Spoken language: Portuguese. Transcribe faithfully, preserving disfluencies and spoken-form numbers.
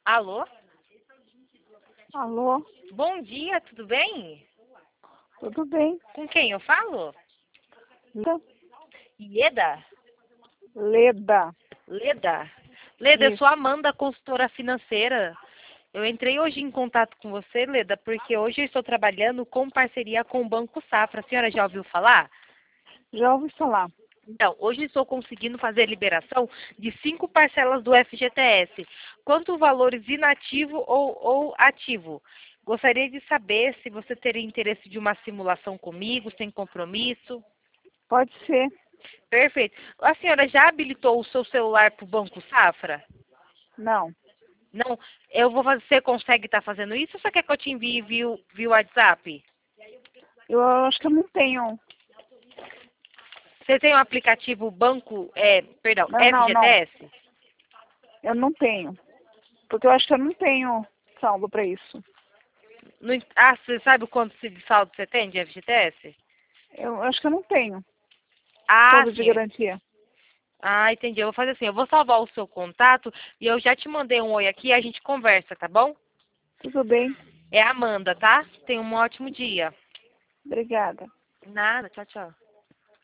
Alô? Alô, Bom dia, tudo bem? tudo bem? Com quem eu falo? Leda? Ieda? Leda. Leda? Leda, eu Isso. sou a Amanda, consultora financeira. Eu entrei hoje em contato com você, Leda, porque hoje eu estou trabalhando com parceria com o Banco Safra. A senhora já ouviu falar? Já ouvi falar. Então, hoje estou conseguindo fazer a liberação de cinco parcelas do F G T S, quanto valores inativo ou, ou ativo. Gostaria de saber se você teria interesse de uma simulação comigo, sem compromisso. Pode ser. Perfeito. A senhora já habilitou o seu celular para o Banco Safra? Não. Não, eu vou fazer, você consegue estar fazendo isso ou você quer que eu te envie via, via WhatsApp? Eu acho que eu não tenho. Você tem o aplicativo Banco, é, perdão, Não, não, não. F G T S? Eu não tenho. Porque eu acho que eu não tenho saldo para isso. No, ah, você sabe o quanto de saldo você tem de F G T S? Eu acho que eu não tenho Ah, saldo de sim. garantia. Ah, entendi. Eu vou fazer assim, eu vou salvar o seu contato e eu já te mandei um oi aqui e a gente conversa, tá bom? Tudo bem. É a Amanda, tá? Tenha um ótimo dia. Obrigada. Nada, tchau, tchau.